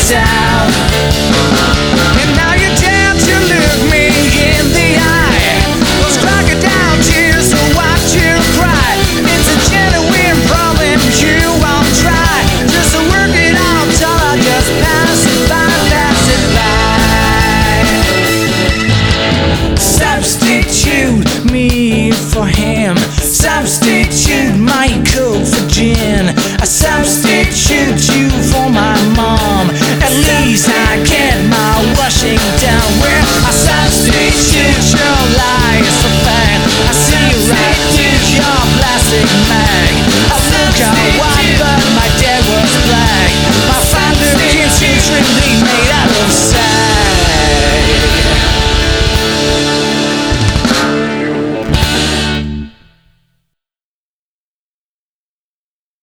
down. And now you dare to look me in the eye. Those crocodile tears will watch you cry. It's a genuine problem, you won't try. Just to work it out till I just pass it by, pass it by. Substitute me for him. Substitute